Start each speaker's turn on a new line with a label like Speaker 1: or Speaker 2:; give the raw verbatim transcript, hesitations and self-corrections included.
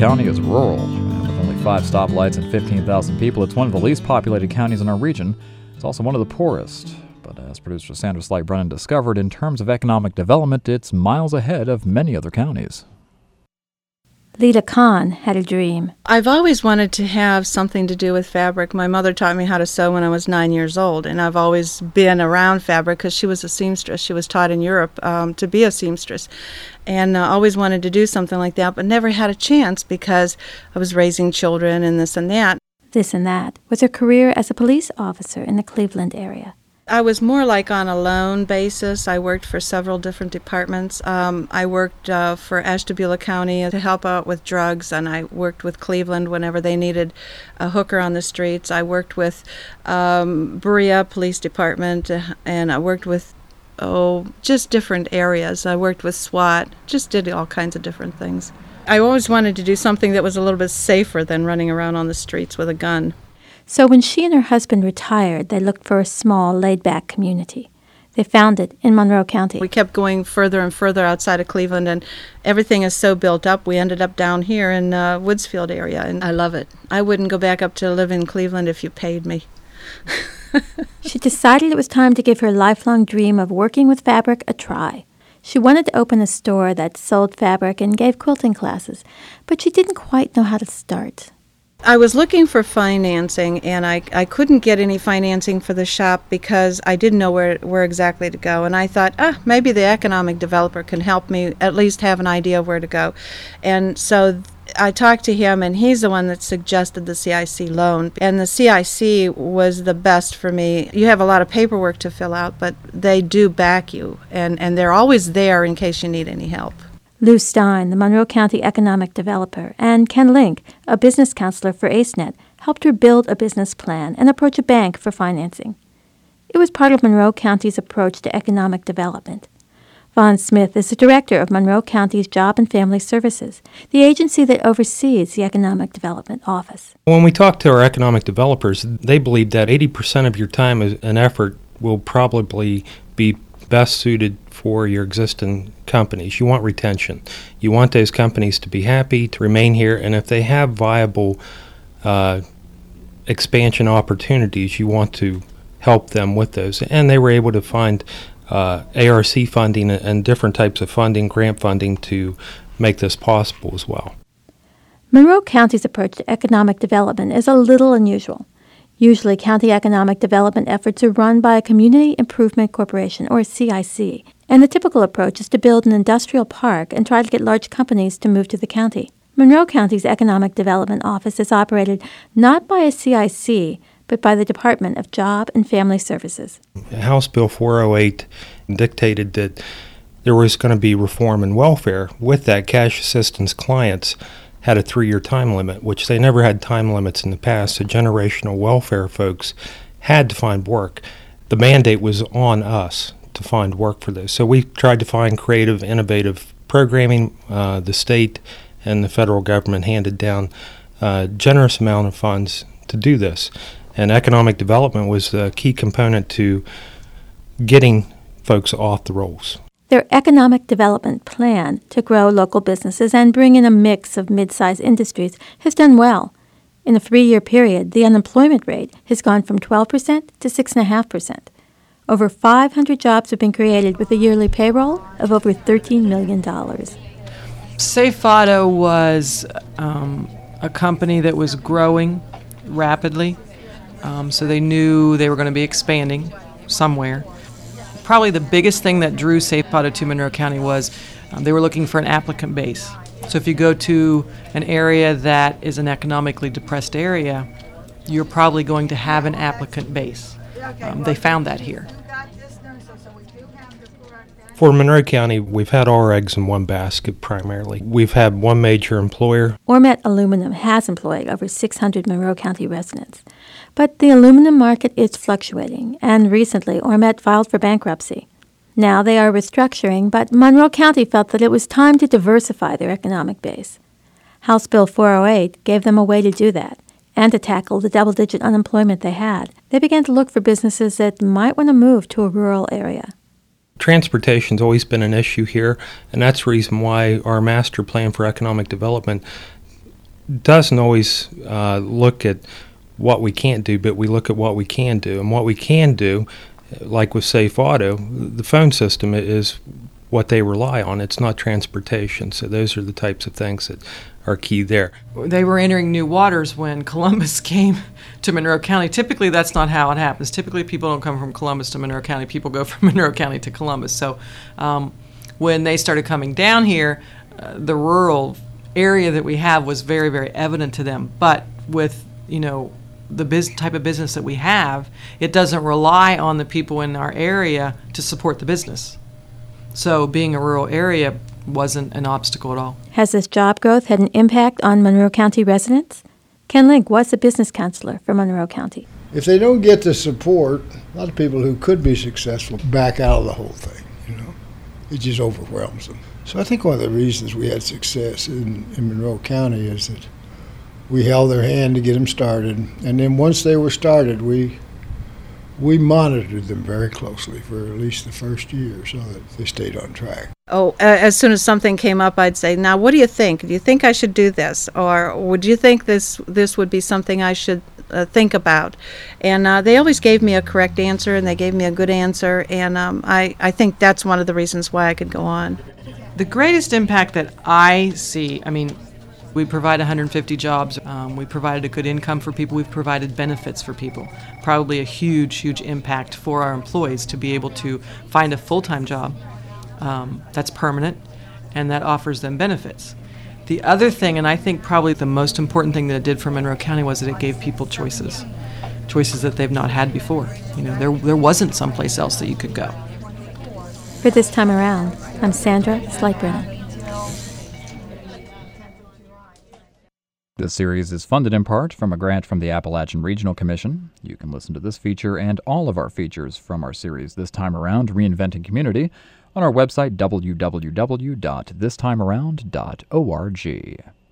Speaker 1: County is rural, and with only five stoplights and fifteen thousand people, it's one of the least populated counties in our region. It's also one of the poorest. But as producer Sandra Slight-Brennan discovered, in terms of economic development, it's miles ahead of many other counties.
Speaker 2: Lita Khan had a dream.
Speaker 3: I've always wanted to have something to do with fabric. My mother taught me how to sew when I was nine years old, and I've always been around fabric because she was a seamstress. She was taught in Europe um, to be a seamstress, and uh, always wanted to do something like that, but never had a chance because I was raising children and this and that.
Speaker 2: This and that was her career as a police officer in the Cleveland area.
Speaker 3: I was more like on a loan basis. I worked for several different departments. Um, I worked uh, for Ashtabula County to help out with drugs, and I worked with Cleveland whenever they needed a hooker on the streets. I worked with um, Berea Police Department, uh, and I worked with, oh, just different areas. I worked with SWAT, just did all kinds of different things. I always wanted to do something that was a little bit safer than running around on the streets with a gun.
Speaker 2: So when she and her husband retired, they looked for a small, laid-back community. They found it in Monroe County.
Speaker 3: We kept going further and further outside of Cleveland, and everything is so built up. We ended up down here in uh, Woodsfield area, and I love it. I wouldn't go back up to live in Cleveland if you paid me.
Speaker 2: She decided it was time to give her lifelong dream of working with fabric a try. She wanted to open a store that sold fabric and gave quilting classes, but she didn't quite know how to start.
Speaker 3: I was looking for financing, and I, I couldn't get any financing for the shop because I didn't know where where exactly to go. And I thought, ah, maybe the economic developer can help me at least have an idea of where to go. And so I talked to him, and he's the one that suggested the C I C loan. And the C I C was the best for me. You have a lot of paperwork to fill out, but they do back you, and, and they're always there in case you need any help.
Speaker 2: Lou Stein, the Monroe County economic developer, and Ken Link, a business counselor for AceNet, helped her build a business plan and approach a bank for financing. It was part of Monroe County's approach to economic development. Vaughn Smith is the director of Monroe County's Job and Family Services, the agency that oversees the Economic Development Office.
Speaker 4: When we talk to our economic developers, they believe that eighty percent of your time and effort will probably be best suited for your existing companies. You want retention. You want those companies to be happy, to remain here, and if they have viable uh, expansion opportunities, you want to help them with those. And they were able to find uh, A R C funding and different types of funding, grant funding, to make this possible as well.
Speaker 2: Monroe County's approach to economic development is a little unusual. Usually, county economic development efforts are run by a Community Improvement Corporation, or C I C, and the typical approach is to build an industrial park and try to get large companies to move to the county. Monroe County's Economic Development Office is operated not by a C I C, but by the Department of Job and Family Services.
Speaker 4: House Bill four oh eight dictated that there was going to be reform in welfare. With that, cash assistance clients had a three-year time limit, which they never had time limits in the past, so generational welfare folks had to find work. The mandate was on us to find work for this. So we tried to find creative, innovative programming. Uh, the state and the federal government handed down a generous amount of funds to do this. And economic development was a key component to getting folks off the rolls.
Speaker 2: Their economic development plan to grow local businesses and bring in a mix of mid-sized industries has done well. In a three-year period, the unemployment rate has gone from twelve percent to six point five percent. Over five hundred jobs have been created with a yearly payroll of over thirteen million dollars.
Speaker 5: Safe Auto was um, a company that was growing rapidly, um, so they knew they were going to be expanding somewhere. Probably the biggest thing that drew Safe Auto to Monroe County was um, they were looking for an applicant base. So if you go to an area that is an economically depressed area, you're probably going to have an applicant base. Um, they found that here.
Speaker 4: For Monroe County, we've had our eggs in one basket primarily. We've had one major employer.
Speaker 2: Ormet Aluminum has employed over six hundred Monroe County residents. But the aluminum market is fluctuating, and recently Ormet filed for bankruptcy. Now they are restructuring, but Monroe County felt that it was time to diversify their economic base. House Bill four oh eight gave them a way to do that, and to tackle the double-digit unemployment they had. They began to look for businesses that might want to move to a rural area.
Speaker 4: Transportation's always been an issue here, and that's the reason why our master plan for economic development doesn't always uh, look at what we can't do, but we look at what we can do. And what we can do, like with Safe Auto, the phone system is what they rely on. It's not transportation. So those are the types of things that are key there.
Speaker 5: They were entering new waters when Columbus came to Monroe County. Typically, that's not how it happens. Typically, people don't come from Columbus to Monroe County. People go from Monroe County to Columbus. So um, when they started coming down here, uh, the rural area that we have was very, very evident to them. But with, you know, the biz- type of business that we have, it doesn't rely on the people in our area to support the business. So being a rural area wasn't an obstacle at all.
Speaker 2: Has this job growth had an impact on Monroe County residents? Ken Link was a business counselor for Monroe County.
Speaker 6: If they don't get the support, a lot of people who could be successful back out of the whole thing, you know. It just overwhelms them. So I think one of the reasons we had success in, in Monroe County is that we held their hand to get them started, and then once they were started, we we monitored them very closely for at least the first year so that they stayed on track.
Speaker 3: Oh, uh, as soon as something came up, I'd say, now, what do you think? Do you think I should do this? Or would you think this this would be something I should uh, think about? And uh, they always gave me a correct answer, and they gave me a good answer, and um, I, I think that's one of the reasons why I could go on.
Speaker 5: The greatest impact that I see, I mean, we provide one hundred fifty jobs. Um, we provided a good income for people. We've provided benefits for people. Probably a huge, huge impact for our employees to be able to find a full-time job um, that's permanent and that offers them benefits. The other thing, and I think probably the most important thing that it did for Monroe County, was that it gave people choices, choices that they've not had before. You know, there there wasn't someplace else that you could go.
Speaker 2: For This Time Around, I'm Sandra Slightbrennan.
Speaker 1: This series is funded in part from a grant from the Appalachian Regional Commission. You can listen to this feature and all of our features from our series This Time Around, Reinventing Community, on our website w w w dot this time around dot org.